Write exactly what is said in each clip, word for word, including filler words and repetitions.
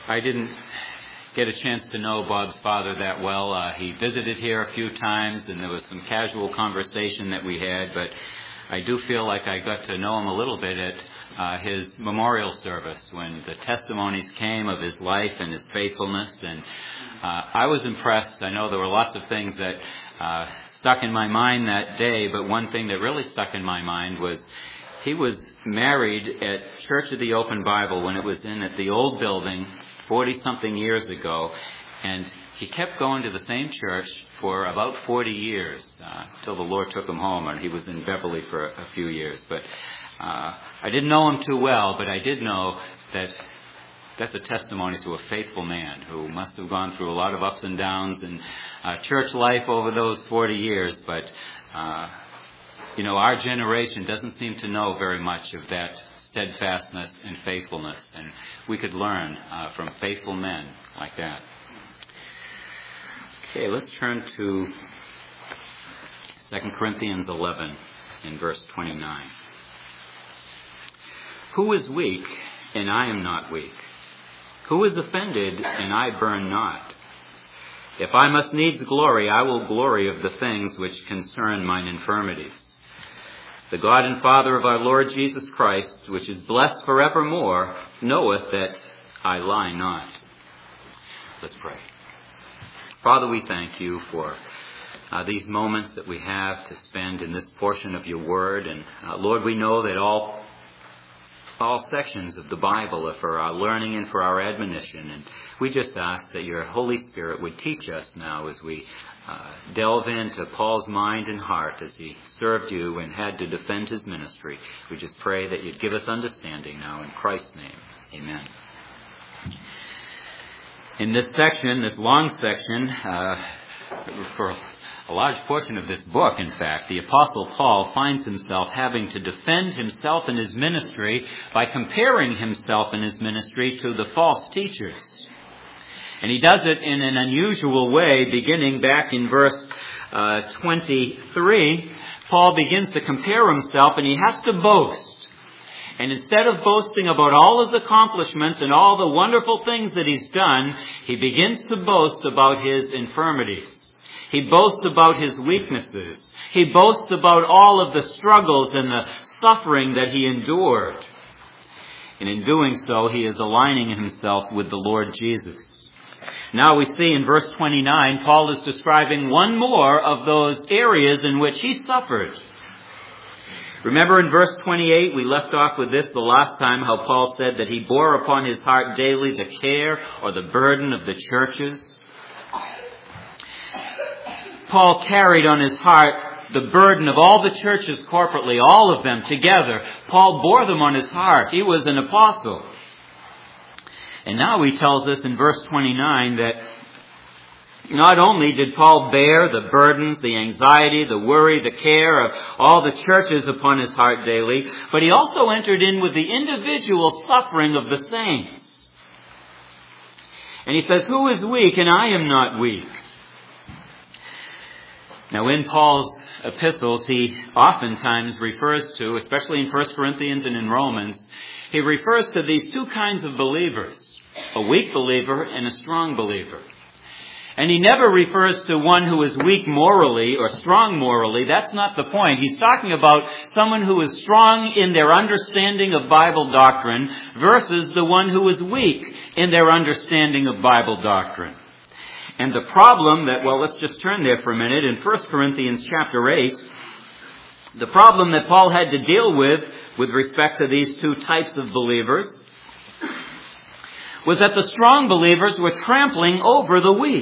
I didn't get a chance to know Bob's father that well. Uh, he visited here a few times, and there was some casual conversation that we had, but I do feel like I got to know him a little bit at uh, his memorial service when the testimonies came of his life and his faithfulness, and uh, I was impressed. I know there were lots of things that uh, stuck in my mind that day, but one thing that really stuck in my mind was he was married at Church of the Open Bible when it was in at the old building forty-something years ago, and he kept going to the same church for about forty years, uh, till the Lord took him home, and he was in Beverly for a, a few years. But uh, I didn't know him too well, but I did know that that's a testimony to a faithful man who must have gone through a lot of ups and downs in uh, church life over those forty years, but uh, you know, our generation doesn't seem to know very much of that steadfastness and faithfulness, and we could learn uh, from faithful men like that. Okay, let's turn to Second Corinthians eleven in verse twenty-nine. Who is weak, and I am not weak? Who is offended, and I burn not? If I must needs glory, I will glory of the things which concern mine infirmities. The God and Father of our Lord Jesus Christ, which is blessed forevermore, knoweth that I lie not. Let's pray. Father, we thank you for uh, these moments that we have to spend in this portion of your word. And uh, Lord, we know that all all sections of the Bible are for our learning and for our admonition. And we just ask that your Holy Spirit would teach us now as we uh, delve into Paul's mind and heart as he served you and had to defend his ministry. We just pray that you'd give us understanding now in Christ's name. Amen. In this section, this long section, uh, for a large portion of this book, in fact, the Apostle Paul finds himself having to defend himself and his ministry by comparing himself and his ministry to the false teachers. And he does it in an unusual way, beginning back in verse uh, twenty-three. Paul begins to compare himself, and he has to boast. And instead of boasting about all his accomplishments and all the wonderful things that he's done, he begins to boast about his infirmities. He boasts about his weaknesses. He boasts about all of the struggles and the suffering that he endured. And in doing so, he is aligning himself with the Lord Jesus. Now we see in verse twenty-nine, Paul is describing one more of those areas in which he suffered. Remember in verse twenty-eight, we left off with this the last time, how Paul said that he bore upon his heart daily the care or the burden of the churches. Paul carried on his heart the burden of all the churches corporately, all of them together. Paul bore them on his heart. He was an apostle. And now he tells us in verse twenty-nine that not only did Paul bear the burdens, the anxiety, the worry, the care of all the churches upon his heart daily, but he also entered in with the individual suffering of the saints. And he says, who is weak and I am not weak? Now in Paul's epistles, he oftentimes refers to, especially in First Corinthians and in Romans, he refers to these two kinds of believers, a weak believer and a strong believer. And he never refers to one who is weak morally or strong morally. That's not the point. He's talking about someone who is strong in their understanding of Bible doctrine versus the one who is weak in their understanding of Bible doctrine. And the problem that, well, let's just turn there for a minute. In First Corinthians chapter eight, the problem that Paul had to deal with, with respect to these two types of believers, was that the strong believers were trampling over the weak.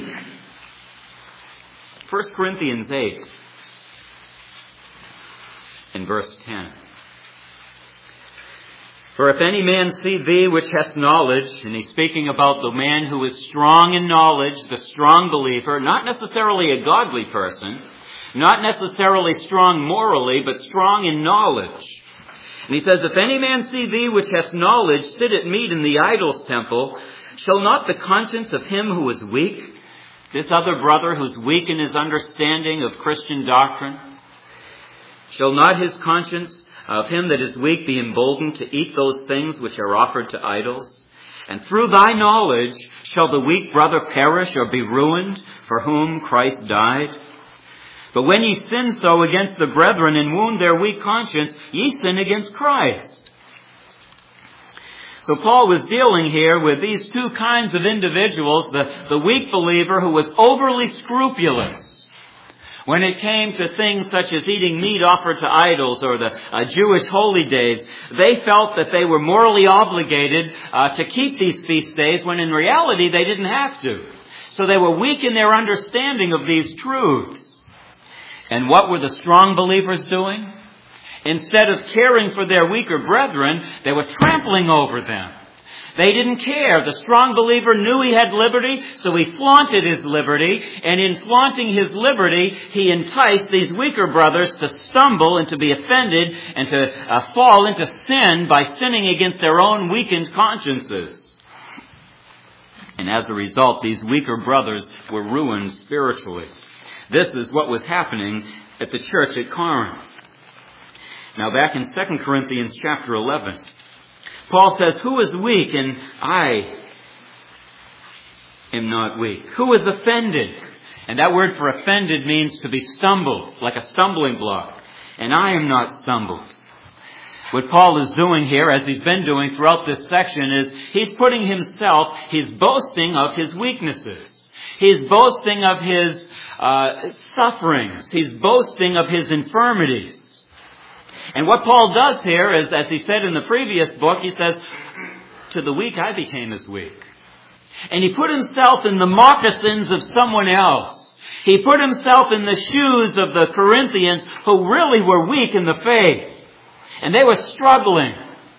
First Corinthians eight, in verse ten. For if any man see thee which hast knowledge, and he's speaking about the man who is strong in knowledge, the strong believer, not necessarily a godly person, not necessarily strong morally, but strong in knowledge. And he says, if any man see thee which hast knowledge sit at meat in the idol's temple, shall not the conscience of him who is weak, this other brother who's weak in his understanding of Christian doctrine, shall not his conscience of him that is weak be emboldened to eat those things which are offered to idols? And through thy knowledge shall the weak brother perish or be ruined, for whom Christ died? But when ye sin so against the brethren and wound their weak conscience, ye sin against Christ. So Paul was dealing here with these two kinds of individuals, the, the weak believer who was overly scrupulous when it came to things such as eating meat offered to idols or the uh, Jewish holy days. They felt that they were morally obligated uh, to keep these feast days when in reality they didn't have to. So they were weak in their understanding of these truths. And what were the strong believers doing? Instead of caring for their weaker brethren, they were trampling over them. They didn't care. The strong believer knew he had liberty, so he flaunted his liberty. And in flaunting his liberty, he enticed these weaker brothers to stumble and to be offended and to uh, fall into sin by sinning against their own weakened consciences. And as a result, these weaker brothers were ruined spiritually. This is what was happening at the church at Corinth. Now back in Second Corinthians chapter eleven, Paul says, who is weak and I am not weak? Who is offended? And that word for offended means to be stumbled, like a stumbling block. And I am not stumbled. What Paul is doing here, as he's been doing throughout this section, is he's putting himself, he's boasting of his weaknesses. He's boasting of his uh, sufferings. He's boasting of his infirmities. And what Paul does here is, as he said in the previous book, he says, to the weak I became as weak. And he put himself in the moccasins of someone else. He put himself in the shoes of the Corinthians who really were weak in the faith. And they were struggling.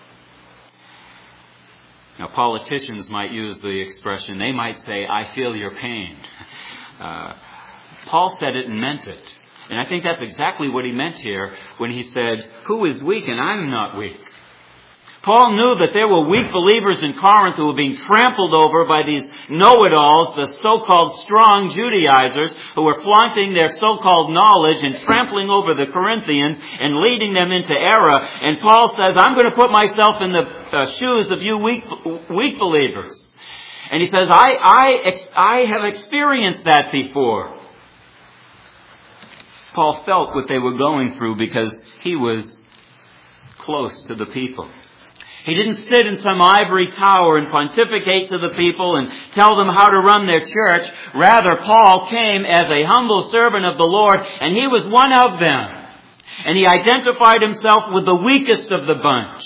Now, politicians might use the expression, they might say, I feel your pain. Uh, Paul said it and meant it. And I think that's exactly what he meant here when he said, who is weak and I'm not weak? Paul knew that there were weak believers in Corinth who were being trampled over by these know-it-alls, the so-called strong Judaizers, who were flaunting their so-called knowledge and trampling over the Corinthians and leading them into error. And Paul says, I'm going to put myself in the uh, shoes of you weak, weak believers. And he says, I, I, I have experienced that before. Paul felt what they were going through because he was close to the people. He didn't sit in some ivory tower and pontificate to the people and tell them how to run their church. Rather, Paul came as a humble servant of the Lord, and he was one of them. And he identified himself with the weakest of the bunch.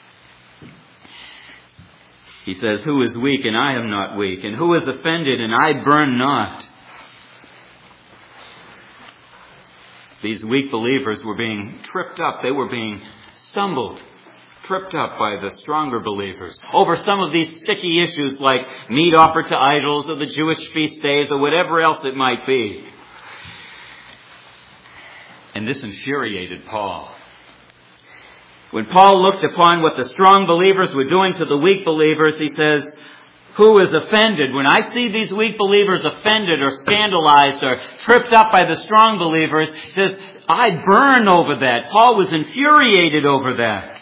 He says, who is weak and I am not weak? And who is offended and I burn not? These weak believers were being tripped up. They were being stumbled, tripped up by the stronger believers over some of these sticky issues like meat offered to idols or the Jewish feast days or whatever else it might be. And this infuriated Paul. When Paul looked upon what the strong believers were doing to the weak believers, he says, who is offended? When I see these weak believers offended or scandalized or tripped up by the strong believers, he says, I burn over that. Paul was infuriated over that.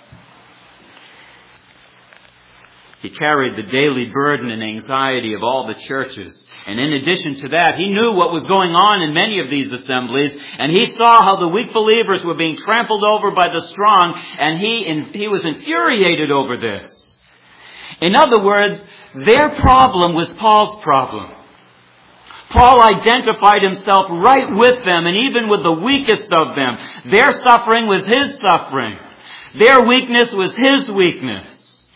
He carried the daily burden and anxiety of all the churches. And in addition to that, he knew what was going on in many of these assemblies, and he saw how the weak believers were being trampled over by the strong, and he, he was infuriated over this. In other words, their problem was Paul's problem. Paul identified himself right with them, and even with the weakest of them. Their suffering was his suffering. Their weakness was his weakness.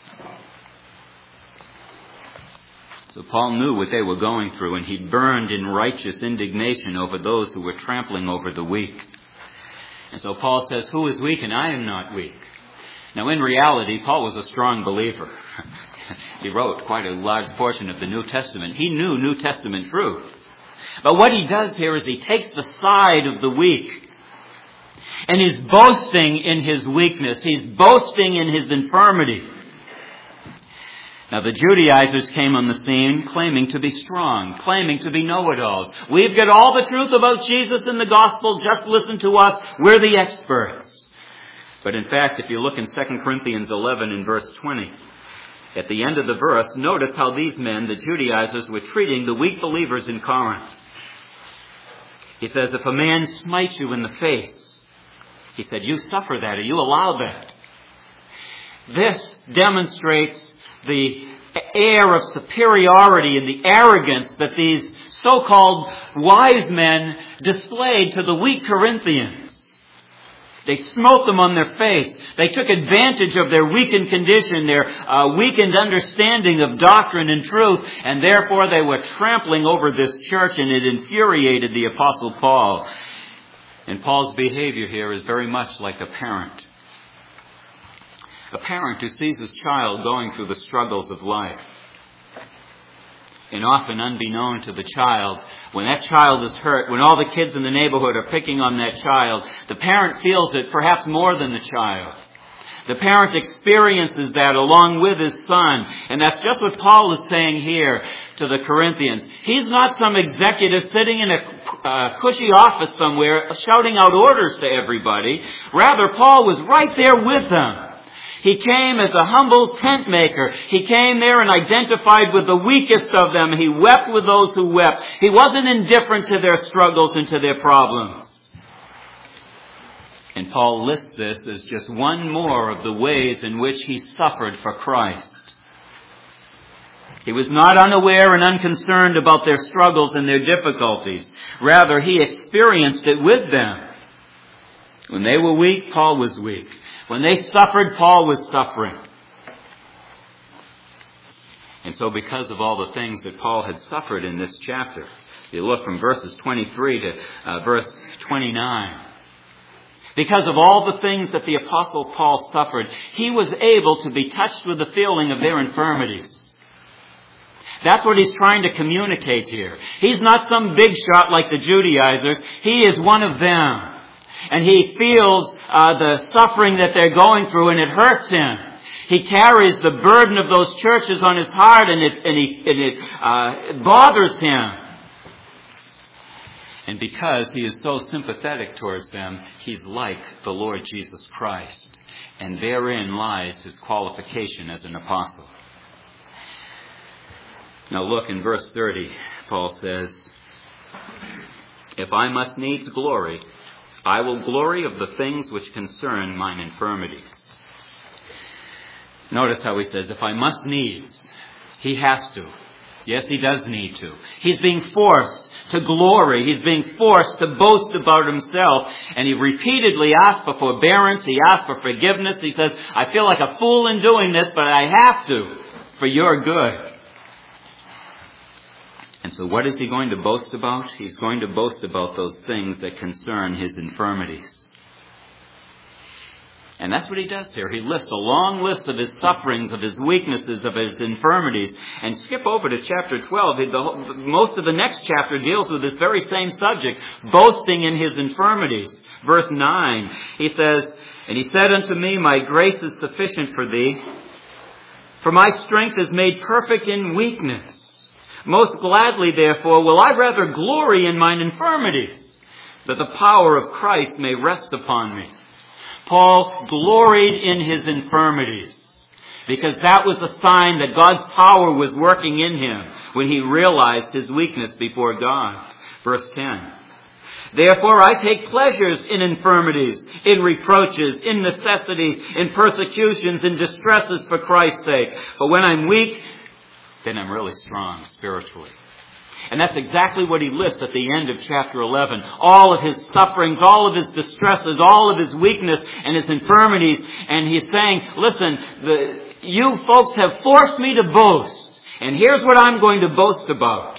So Paul knew what they were going through, and he burned in righteous indignation over those who were trampling over the weak. And so Paul says, who is weak and I am not weak? Now in reality, Paul was a strong believer. He wrote quite a large portion of the New Testament. He knew New Testament truth. But what he does here is he takes the side of the weak. And he's boasting in his weakness. He's boasting in his infirmity. Now the Judaizers came on the scene claiming to be strong, claiming to be know-it-alls. We've got all the truth about Jesus in the gospel. Just listen to us. We're the experts. But in fact, if you look in Second Corinthians eleven in verse twenty, at the end of the verse, notice how these men, the Judaizers, were treating the weak believers in Corinth. He says, if a man smites you in the face, he said, you suffer that, or you allow that. This demonstrates the air of superiority and the arrogance that these so-called wise men displayed to the weak Corinthians. They smote them on their face. They took advantage of their weakened condition, their uh, weakened understanding of doctrine and truth, and therefore they were trampling over this church, and it infuriated the Apostle Paul. And Paul's behavior here is very much like a parent. A parent who sees his child going through the struggles of life. And often unbeknown to the child, when that child is hurt, when all the kids in the neighborhood are picking on that child, the parent feels it perhaps more than the child. The parent experiences that along with his son. And that's just what Paul is saying here to the Corinthians. He's not some executive sitting in a uh, cushy office somewhere shouting out orders to everybody. Rather, Paul was right there with them. He came as a humble tent maker. He came there and identified with the weakest of them. He wept with those who wept. He wasn't indifferent to their struggles and to their problems. And Paul lists this as just one more of the ways in which he suffered for Christ. He was not unaware and unconcerned about their struggles and their difficulties. Rather, he experienced it with them. When they were weak, Paul was weak. When they suffered, Paul was suffering. And so because of all the things that Paul had suffered in this chapter, if you look from verses twenty-three to uh, verse twenty-nine, because of all the things that the Apostle Paul suffered, he was able to be touched with the feeling of their infirmities. That's what he's trying to communicate here. He's not some big shot like the Judaizers. He is one of them. And he feels uh, the suffering that they're going through, and it hurts him. He carries the burden of those churches on his heart, and it, and he, and it, uh, it bothers him. And because he is so sympathetic towards them, he's like the Lord Jesus Christ. And therein lies his qualification as an apostle. Now look in verse thirty, Paul says, if I must needs glory, I will glory of the things which concern mine infirmities. Notice how he says, if I must needs, he has to. Yes, he does need to. He's being forced to glory. He's being forced to boast about himself. And he repeatedly asks for forbearance. He asks for forgiveness. He says, I feel like a fool in doing this, but I have to for your good. And so what is he going to boast about? He's going to boast about those things that concern his infirmities. And that's what he does here. He lists a long list of his sufferings, of his weaknesses, of his infirmities. And skip over to chapter twelve. The, most of the next chapter deals with this very same subject, boasting in his infirmities. Verse nine, he says, and he said unto me, my grace is sufficient for thee, for my strength is made perfect in weakness. Most gladly, therefore, will I rather glory in mine infirmities, that the power of Christ may rest upon me. Paul gloried in his infirmities, because that was a sign that God's power was working in him when he realized his weakness before God. Verse ten. Therefore I take pleasures in infirmities, in reproaches, in necessities, in persecutions, in distresses for Christ's sake. But when I'm weak, then I'm really strong spiritually. And that's exactly what he lists at the end of chapter eleven. All of his sufferings, all of his distresses, all of his weakness and his infirmities. And he's saying, listen, the, you folks have forced me to boast. And here's what I'm going to boast about.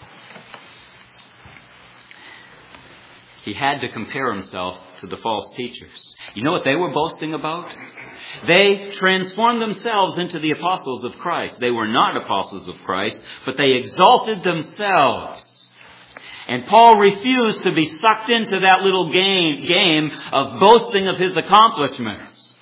He had to compare himself to the false teachers. You know what they were boasting about? They transformed themselves into the apostles of Christ. They were not apostles of Christ, but they exalted themselves. And Paul refused to be sucked into that little game, game of boasting of his accomplishments.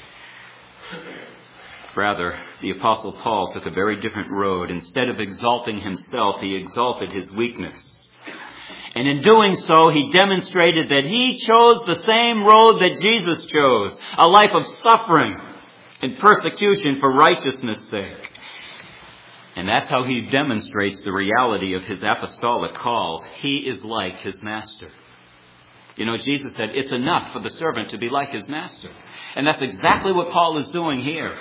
Rather, the apostle Paul took a very different road. Instead of exalting himself, he exalted his weakness. And in doing so, he demonstrated that he chose the same road that Jesus chose, a life of suffering. and persecution for righteousness' sake. And that's how he demonstrates the reality of his apostolic call. He is like his master. You know, Jesus said, it's enough for the servant to be like his master. And that's exactly what Paul is doing here.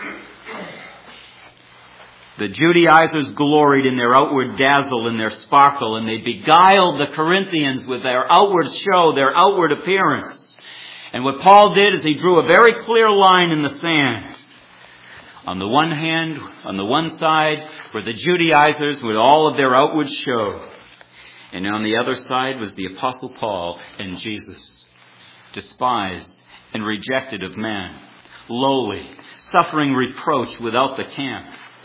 The Judaizers gloried in their outward dazzle and their sparkle, and they beguiled the Corinthians with their outward show, their outward appearance. And what Paul did is he drew a very clear line in the sand. On the one hand, on the one side, were the Judaizers with all of their outward show. And on the other side was the Apostle Paul and Jesus, despised and rejected of man, lowly, suffering reproach without the camp.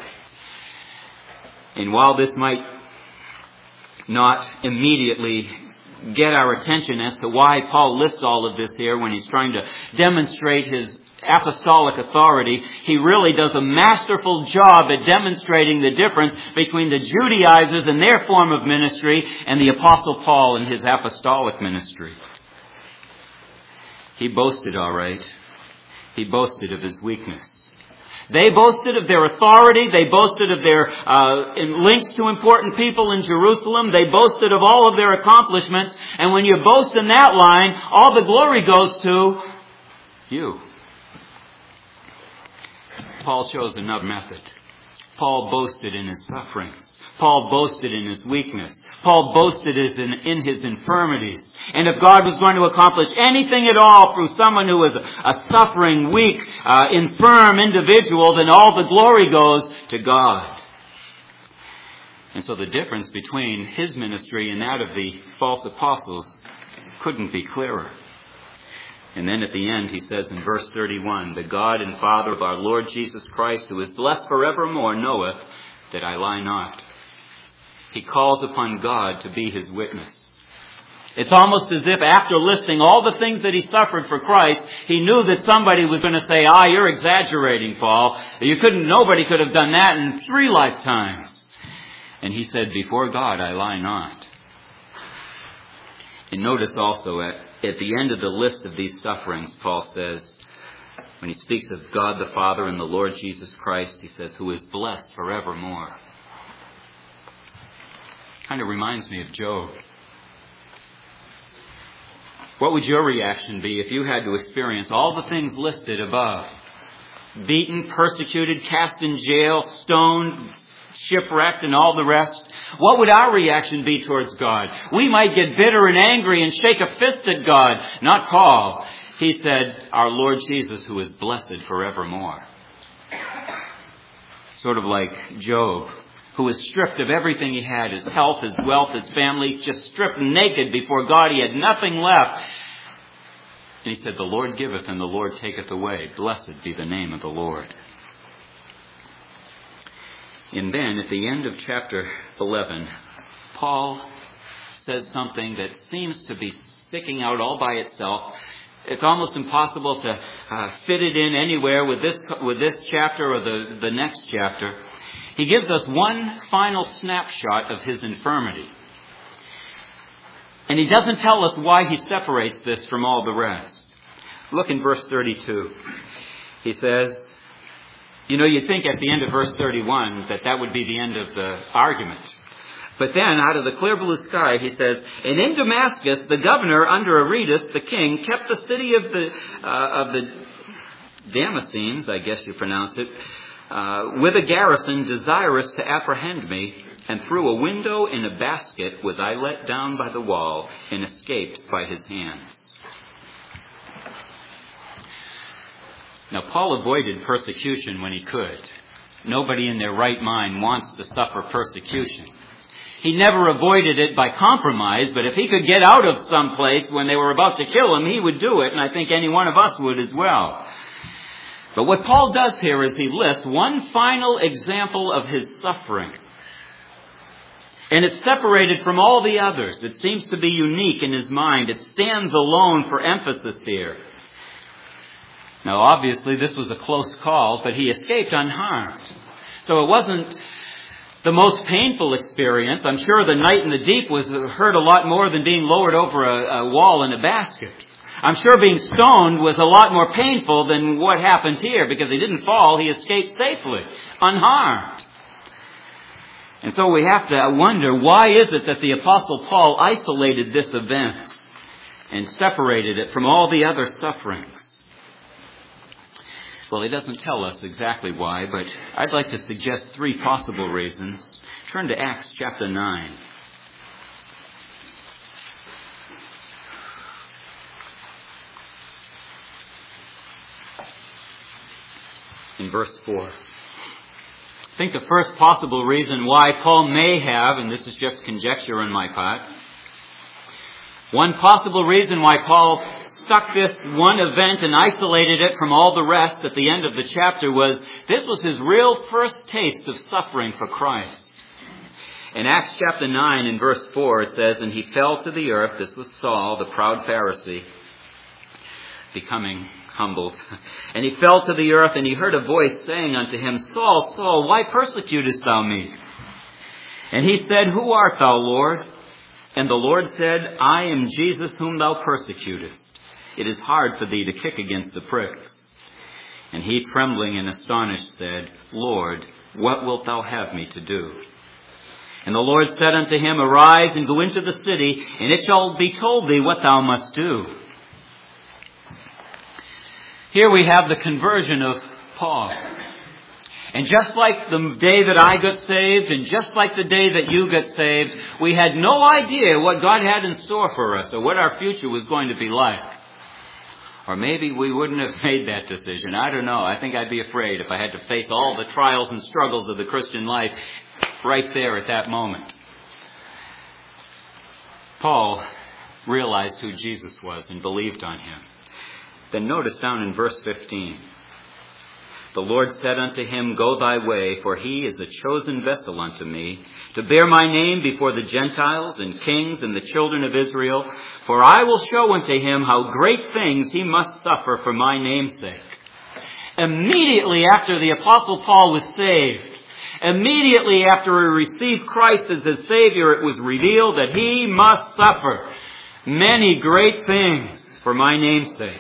And while this might not immediately get our attention as to why Paul lists all of this here when he's trying to demonstrate his apostolic authority, he really does a masterful job at demonstrating the difference between the Judaizers and their form of ministry and the Apostle Paul and his apostolic ministry. He boasted, all right. He boasted of his weakness. They boasted of their authority. They boasted of their uh, links to important people in Jerusalem. They boasted of all of their accomplishments. And when you boast in that line, all the glory goes to you. Paul chose another method. Paul boasted in his sufferings. Paul boasted in his weakness. Paul boasted in, in his infirmities. And if God was going to accomplish anything at all through someone who was a, a suffering, weak, uh, infirm individual, then all the glory goes to God. And so the difference between his ministry and that of the false apostles couldn't be clearer. And then at the end he says in verse thirty-one, the God and Father of our Lord Jesus Christ, who is blessed forevermore, knoweth that I lie not. He calls upon God to be his witness. It's almost as if after listing all the things that he suffered for Christ, he knew that somebody was going to say, ah, you're exaggerating, Paul. You couldn't, nobody could have done that in three lifetimes. And he said, before God I lie not. And notice also at, at the end of the list of these sufferings, Paul says, when he speaks of God the Father and the Lord Jesus Christ, he says, who is blessed forevermore. Kind of reminds me of Job. What would your reaction be if you had to experience all the things listed above? Beaten, persecuted, cast in jail, stoned, shipwrecked, and all the rest. What would our reaction be towards God? We might get bitter and angry and shake a fist at God. Not Paul. He said, our Lord Jesus, who is blessed forevermore. Sort of like Job, who was stripped of everything he had, his health, his wealth, his family, just stripped naked before God. He had nothing left. And he said, the Lord giveth and the Lord taketh away. Blessed be the name of the Lord. And then at the end of chapter eleven, Paul says something that seems to be sticking out all by itself. It's almost impossible to uh, fit it in anywhere with this with this chapter or the, the next chapter. He gives us one final snapshot of his infirmity. And he doesn't tell us why he separates this from all the rest. Look in verse thirty-two. He says, you know, you'd think at the end of verse thirty-one that that would be the end of the argument. But then, out of the clear blue sky, he says, and in Damascus, the governor under Aretas, the king, kept the city of the uh, of the Damascenes, I guess you pronounce it, uh, with a garrison desirous to apprehend me, and through a window in a basket was I let down by the wall and escaped by his hands. Now, Paul avoided persecution when he could. Nobody in their right mind wants to suffer persecution. He never avoided it by compromise, but if he could get out of some place when they were about to kill him, he would do it, and I think any one of us would as well. But what Paul does here is he lists one final example of his suffering. And it's separated from all the others. It seems to be unique in his mind. It stands alone for emphasis here. Now, obviously, this was a close call, but he escaped unharmed. So it wasn't the most painful experience. I'm sure the night in the deep was hurt a lot more than being lowered over a, a wall in a basket. I'm sure being stoned was a lot more painful than what happened here, because he didn't fall, he escaped safely, unharmed. And so we have to wonder, why is it that the Apostle Paul isolated this event and separated it from all the other sufferings? Well, he doesn't tell us exactly why, but I'd like to suggest three possible reasons. Turn to Acts chapter nine. In verse four. I think the first possible reason why Paul may have, and this is just conjecture on my part, one possible reason why Paul stuck this one event and isolated it from all the rest at the end of the chapter was, this was his real first taste of suffering for Christ. In Acts chapter nine, in verse four, it says, "And he fell to the earth," this was Saul, the proud Pharisee, becoming humbled. "And he fell to the earth, and he heard a voice saying unto him, Saul, Saul, why persecutest thou me? And he said, Who art thou, Lord? And the Lord said, I am Jesus whom thou persecutest. It is hard for thee to kick against the pricks. And he, trembling and astonished, said, Lord, what wilt thou have me to do? And the Lord said unto him, Arise and go into the city, and it shall be told thee what thou must do." Here we have the conversion of Paul. And just like the day that I got saved, and just like the day that you got saved, we had no idea what God had in store for us or what our future was going to be like. Or maybe we wouldn't have made that decision. I don't know. I think I'd be afraid if I had to face all the trials and struggles of the Christian life right there at that moment. Paul realized who Jesus was and believed on him. Then notice down in verse fifteen. "The Lord said unto him, Go thy way, for he is a chosen vessel unto me, to bear my name before the Gentiles and kings and the children of Israel. For I will show unto him how great things he must suffer for my name's sake." Immediately after the Apostle Paul was saved, immediately after he received Christ as his Savior, it was revealed that he must suffer many great things for my name's sake.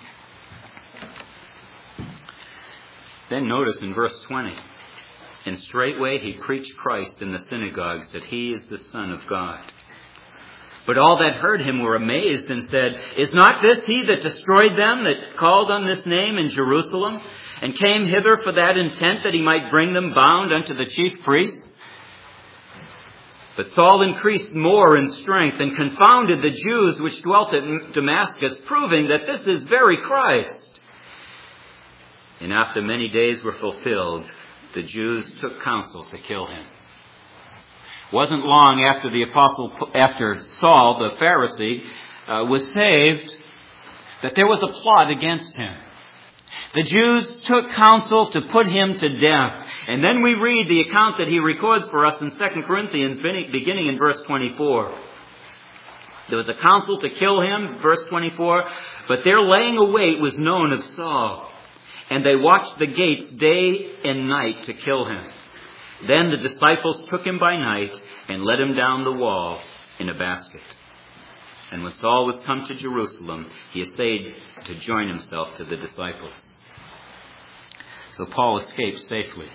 Then notice in verse twenty, "And straightway he preached Christ in the synagogues, that he is the Son of God. But all that heard him were amazed and said, Is not this he that destroyed them that called on this name in Jerusalem, and came hither for that intent, that he might bring them bound unto the chief priests? But Saul increased more in strength, and confounded the Jews which dwelt at Damascus, proving that this is very Christ. And after many days were fulfilled, the Jews took counsel to kill him." Wasn't long after the apostle, after Saul, the Pharisee, uh, was saved, that there was a plot against him. The Jews took counsel to put him to death. And then we read the account that he records for us in Second Corinthians, beginning in verse twenty-four. There was a counsel to kill him, verse twenty-four, "But their laying await was known of Saul. And they watched the gates day and night to kill him. Then the disciples took him by night and let him down the wall in a basket. And when Saul was come to Jerusalem, he essayed to join himself to the disciples." So Paul escaped safely.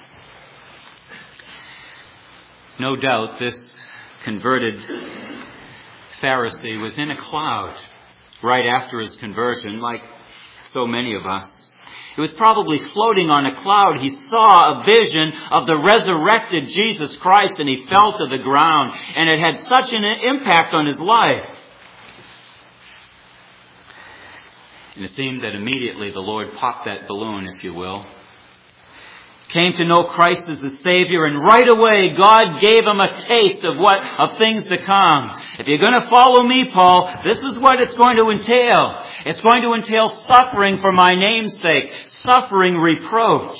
No doubt this converted Pharisee was in a cloud right after his conversion, like so many of us. It was probably floating on a cloud. He saw a vision of the resurrected Jesus Christ, and he fell to the ground. And it had such an impact on his life. And it seemed that immediately the Lord popped that balloon, if you will. Came to know Christ as the Savior, and right away God gave him a taste of what of things to come. If you're going to follow me, Paul, this is what it's going to entail. It's going to entail suffering for my name's sake, suffering reproach.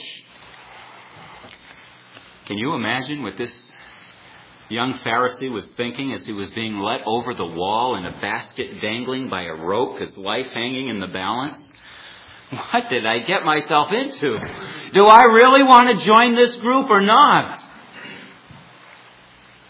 Can you imagine what this young Pharisee was thinking as he was being let over the wall in a basket dangling by a rope, his life hanging in the balance? What did I get myself into? Do I really want to join this group or not?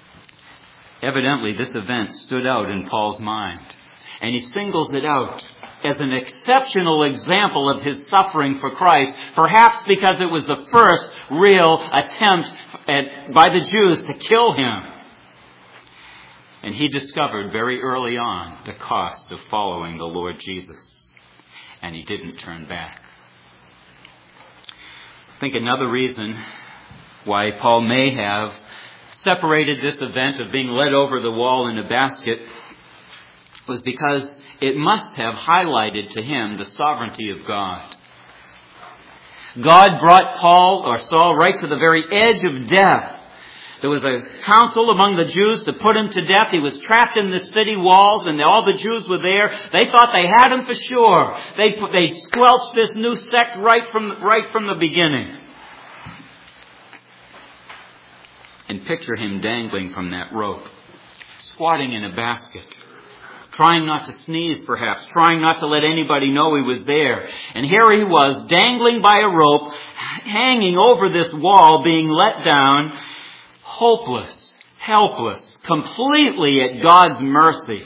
Evidently, this event stood out in Paul's mind. And he singles it out as an exceptional example of his suffering for Christ, perhaps because it was the first real attempt at, by the Jews to kill him. And he discovered very early on the cost of following the Lord Jesus. And he didn't turn back. I think another reason why Paul may have separated this event of being led over the wall in a basket was because it must have highlighted to him the sovereignty of God. God brought Paul or Saul right to the very edge of death. There was a council among the Jews to put him to death. He was trapped in the city walls and all the Jews were there. They thought they had him for sure. They they squelched this new sect right from, right from the beginning. And picture him dangling from that rope, squatting in a basket, trying not to sneeze perhaps, trying not to let anybody know he was there. And here he was, dangling by a rope, hanging over this wall, being let down, hopeless, helpless, completely at God's mercy.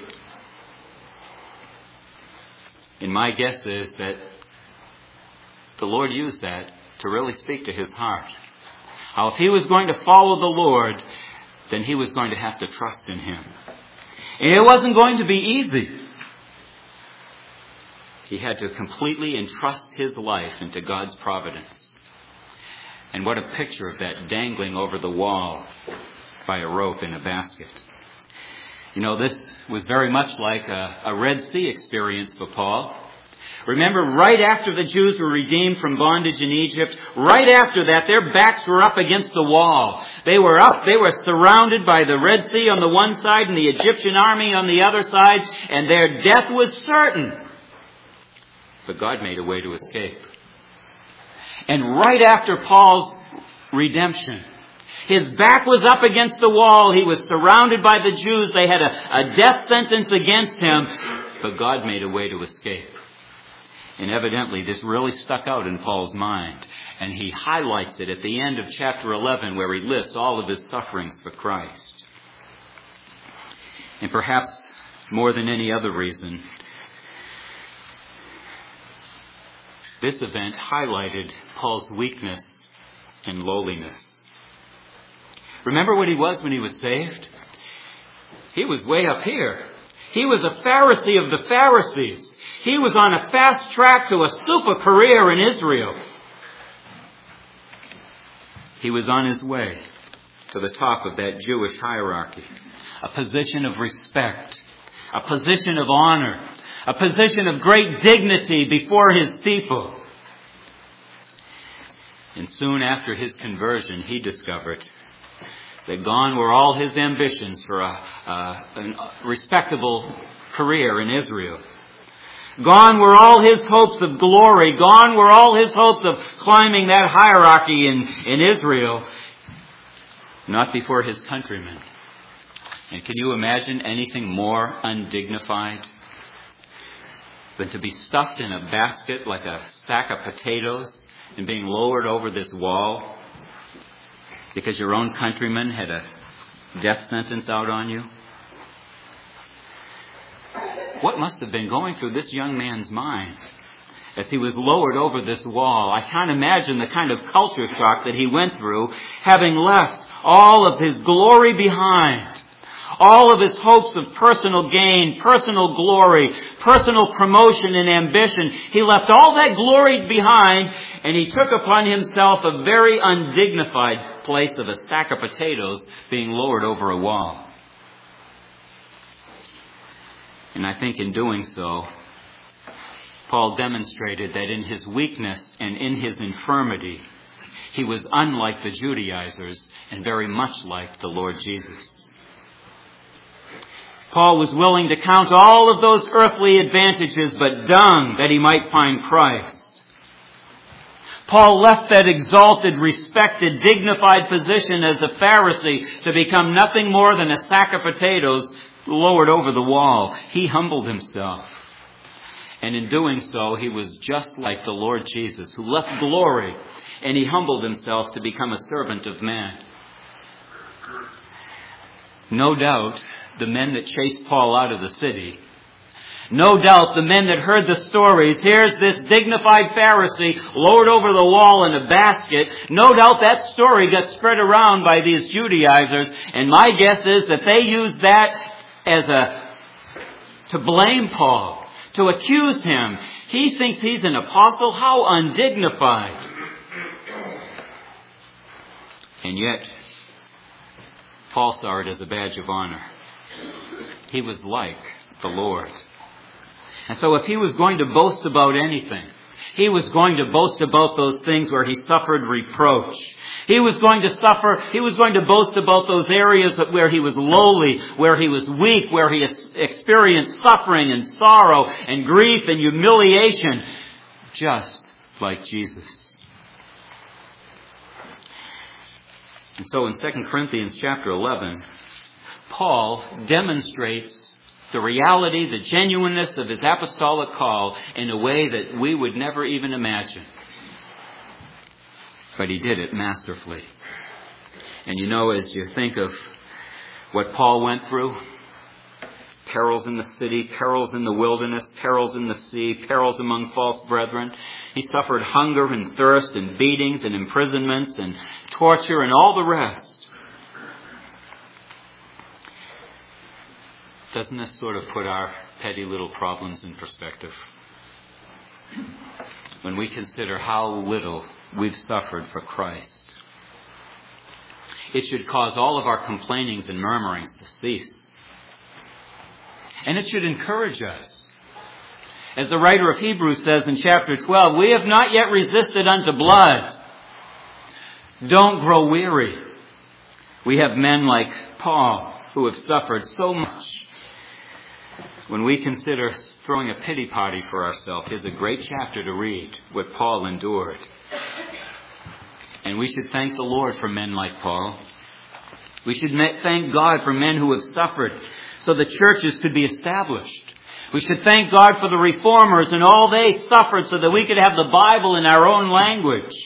And my guess is that the Lord used that to really speak to his heart. How if he was going to follow the Lord, then he was going to have to trust in him. And it wasn't going to be easy. He had to completely entrust his life into God's providence. And what a picture of that, dangling over the wall by a rope in a basket. You know, this was very much like a, a Red Sea experience for Paul. Remember, right after the Jews were redeemed from bondage in Egypt, right after that, their backs were up against the wall. They were up, they were surrounded by the Red Sea on the one side and the Egyptian army on the other side, and their death was certain. But God made a way to escape. And right after Paul's redemption, his back was up against the wall. He was surrounded by the Jews. They had a, a death sentence against him, but God made a way to escape. And evidently this really stuck out in Paul's mind. And he highlights it at the end of chapter eleven where he lists all of his sufferings for Christ. And perhaps more than any other reason, this event highlighted Paul's weakness and lowliness. Remember what he was when he was saved? He was way up here. He was a Pharisee of the Pharisees. He was on a fast track to a super career in Israel. He was on his way to the top of that Jewish hierarchy. A position of respect. A position of honor. A position of great dignity before his people. And soon after his conversion, he discovered that gone were all his ambitions for a, a, a respectable career in Israel. Gone were all his hopes of glory. Gone were all his hopes of climbing that hierarchy in, in Israel. Not before his countrymen. And can you imagine anything more undignified than to be stuffed in a basket like a sack of potatoes and being lowered over this wall because your own countrymen had a death sentence out on you? What must have been going through this young man's mind as he was lowered over this wall? I can't imagine the kind of culture shock that he went through, having left all of his glory behind, all of his hopes of personal gain, personal glory, personal promotion and ambition. He left all that glory behind, and he took upon himself a very undignified place of a sack of potatoes being lowered over a wall. And I think in doing so, Paul demonstrated that in his weakness and in his infirmity, he was unlike the Judaizers and very much like the Lord Jesus. Paul was willing to count all of those earthly advantages but dung that he might find Christ. Paul left that exalted, respected, dignified position as a Pharisee to become nothing more than a sack of potatoes lowered over the wall. He humbled himself. And in doing so, he was just like the Lord Jesus, who left glory and he humbled himself to become a servant of man. No doubt, the men that chased Paul out of the city No doubt the men that heard the stories, here's this dignified Pharisee lowered over the wall in a basket. No doubt that story got spread around by these Judaizers. And my guess is that they used that as a, to blame Paul, to accuse him. He thinks he's an apostle. How undignified. And yet, Paul saw it as a badge of honor. He was like the Lord. And so if he was going to boast about anything, he was going to boast about those things where he suffered reproach. He was going to suffer, he was going to boast about those areas where he was lowly, where he was weak, where he experienced suffering and sorrow and grief and humiliation, just like Jesus. And so in Second Corinthians chapter eleven, Paul demonstrates the reality, the genuineness of his apostolic call in a way that we would never even imagine. But he did it masterfully. And you know, as you think of what Paul went through, perils in the city, perils in the wilderness, perils in the sea, perils among false brethren. He suffered hunger and thirst and beatings and imprisonments and torture and all the rest. Doesn't this sort of put our petty little problems in perspective? When we consider how little we've suffered for Christ, it should cause all of our complainings and murmurings to cease. And it should encourage us. As the writer of Hebrews says in chapter twelve, we have not yet resisted unto blood. Don't grow weary. We have men like Paul who have suffered so much. When we consider throwing a pity party for ourselves, here's a great chapter to read, what Paul endured. And we should thank the Lord for men like Paul. We should thank God for men who have suffered so the churches could be established. We should thank God for the reformers and all they suffered so that we could have the Bible in our own language.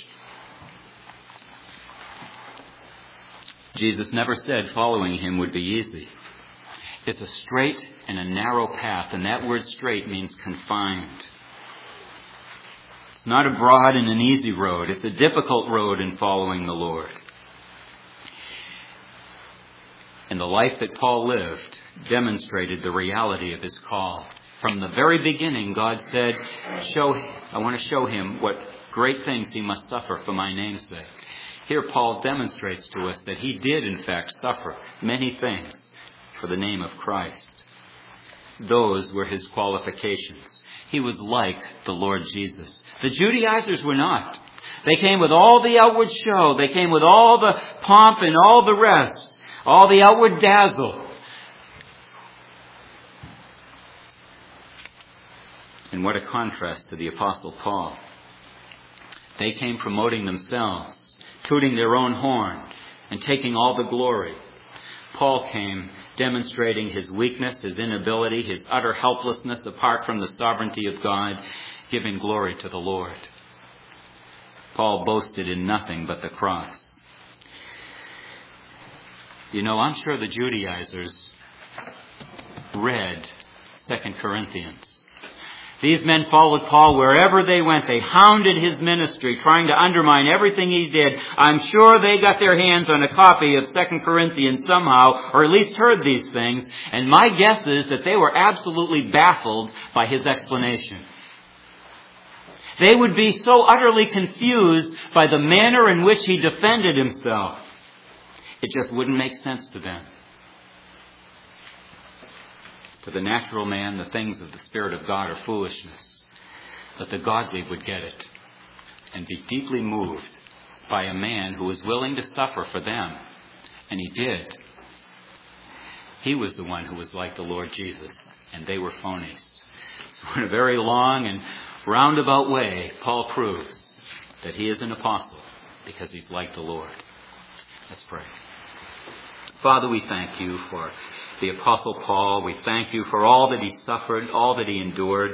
Jesus never said following him would be easy. It's a straight and a narrow path, and that word straight means confined. It's not a broad and an easy road. It's a difficult road in following the Lord. And the life that Paul lived demonstrated the reality of his call. From the very beginning, God said, "Show, I want to show him what great things he must suffer for my name's sake." Here Paul demonstrates to us that he did in fact suffer many things for the name of Christ. Those were his qualifications. He was like the Lord Jesus. The Judaizers were not. They came with all the outward show. They came with all the pomp and all the rest. All the outward dazzle. And what a contrast to the Apostle Paul. They came promoting themselves, tooting their own horn, and taking all the glory. Paul came demonstrating his weakness, his inability, his utter helplessness apart from the sovereignty of God, giving glory to the Lord. Paul boasted in nothing but the cross. You know, I'm sure the Judaizers read Second Corinthians. These men followed Paul wherever they went. They hounded his ministry, trying to undermine everything he did. I'm sure they got their hands on a copy of Second Corinthians somehow, or at least heard these things. And my guess is that they were absolutely baffled by his explanation. They would be so utterly confused by the manner in which he defended himself. It just wouldn't make sense to them. To the natural man, the things of the Spirit of God are foolishness. But the godly would get it and be deeply moved by a man who was willing to suffer for them. And he did. He was the one who was like the Lord Jesus, and they were phonies. So in a very long and roundabout way, Paul proves that he is an apostle because he's like the Lord. Let's pray. Father, we thank you for the Apostle Paul. We thank you for all that he suffered, all that he endured.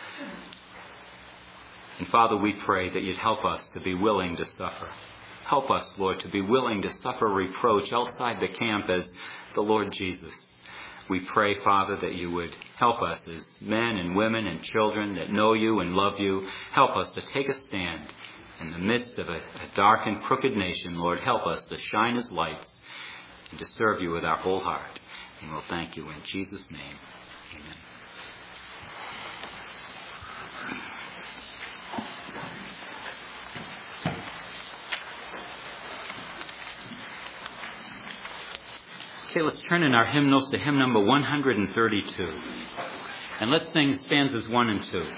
And Father, we pray that you'd help us to be willing to suffer. Help us, Lord, to be willing to suffer reproach outside the camp as the Lord Jesus. We pray, Father, that you would help us as men and women and children that know you and love you. Help us to take a stand in the midst of a, a dark and crooked nation. Lord, help us to shine as lights and to serve you with our whole heart. And we'll thank you in Jesus' name. Amen. Okay, let's turn in our hymnals to hymn number one hundred thirty-two. And let's sing stanzas one and two.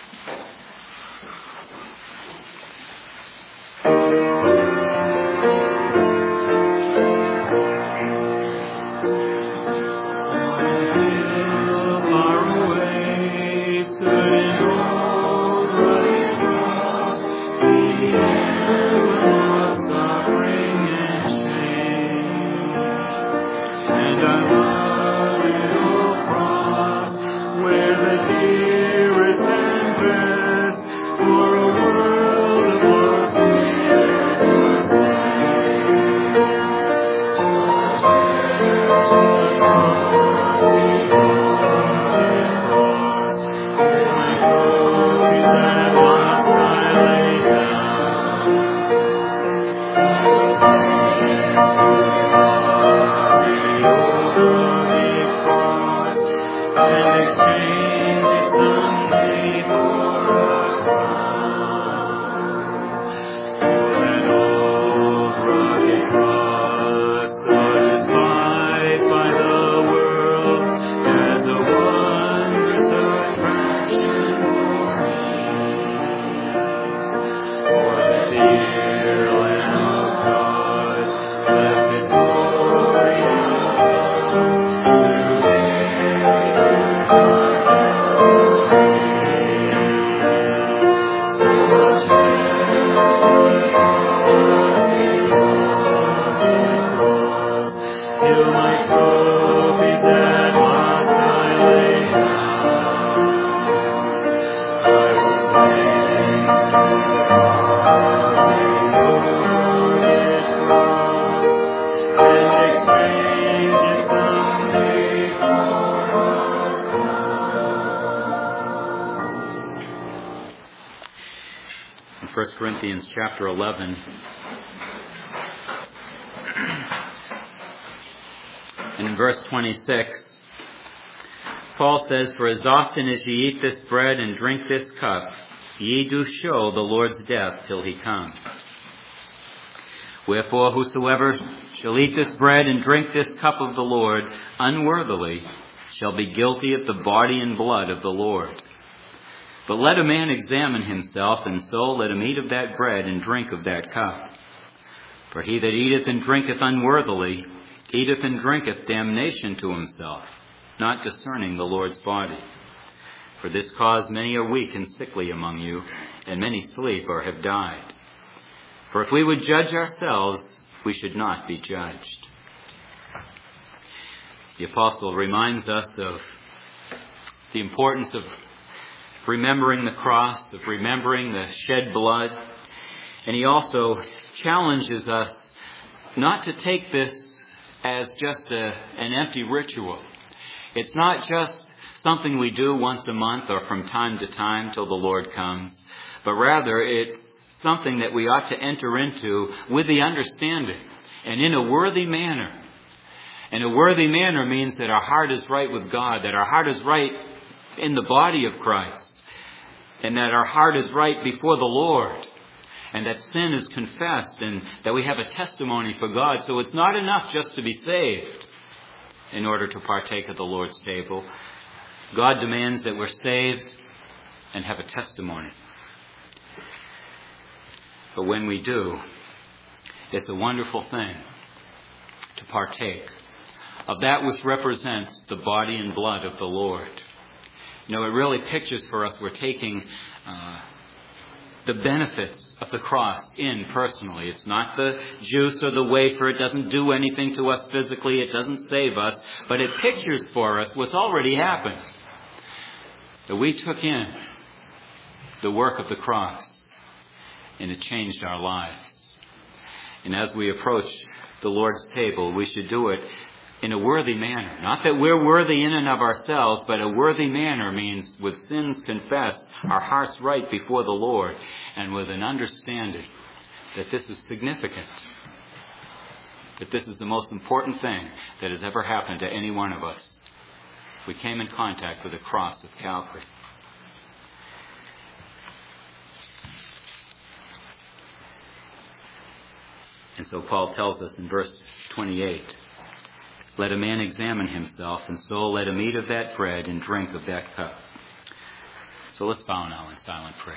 First Corinthians chapter eleven. And in verse twenty-six, Paul says, "For as often as ye eat this bread and drink this cup, ye do show the Lord's death till he come. Wherefore whosoever shall eat this bread and drink this cup of the Lord unworthily shall be guilty of the body and blood of the Lord. But let a man examine himself, and so let him eat of that bread and drink of that cup. For he that eateth and drinketh unworthily eateth and drinketh damnation to himself, not discerning the Lord's body. For this cause many are weak and sickly among you, and many sleep or have died. For if we would judge ourselves, we should not be judged." The apostle reminds us of the importance of remembering the cross, of remembering the shed blood. And he also challenges us not to take this as just a, an empty ritual. It's not just something we do once a month or from time to time till the Lord comes, but rather it's something that we ought to enter into with the understanding and in a worthy manner. And a worthy manner means that our heart is right with God, that our heart is right in the body of Christ, and that our heart is right before the Lord, and that sin is confessed, and that we have a testimony for God. So it's not enough just to be saved in order to partake of the Lord's table. God demands that we're saved and have a testimony. But when we do, it's a wonderful thing to partake of that which represents the body and blood of the Lord. You know, it really pictures for us, we're taking uh, the benefits of the cross in personally. It's not the juice or the wafer. It doesn't do anything to us physically. It doesn't save us. But it pictures for us what's already happened. That we took in the work of the cross, and it changed our lives. And as we approach the Lord's table, we should do it in a worthy manner. Not that we're worthy in and of ourselves, but a worthy manner means with sins confessed, our hearts right before the Lord, and with an understanding that this is significant, that this is the most important thing that has ever happened to any one of us. We came in contact with the cross of Calvary. And so Paul tells us in verse twenty-eight, let a man examine himself, and so let him eat of that bread and drink of that cup. So let's bow now in silent prayer.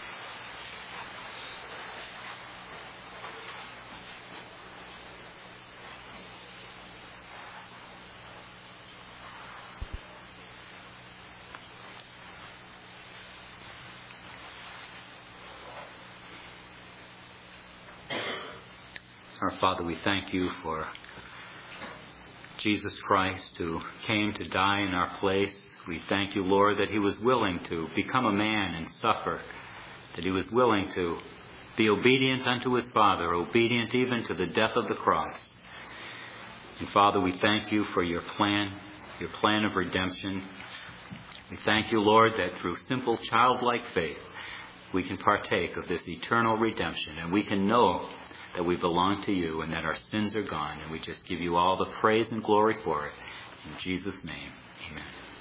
Our Father, we thank you for Jesus Christ who came to die in our place. We thank you, Lord, that he was willing to become a man and suffer, that he was willing to be obedient unto his Father, obedient even to the death of the cross. And Father, we thank you for your plan, your plan of redemption. We thank you, Lord, that through simple childlike faith, we can partake of this eternal redemption, and we can know that we belong to you and that our sins are gone, and we just give you all the praise and glory for it. In Jesus' name, amen.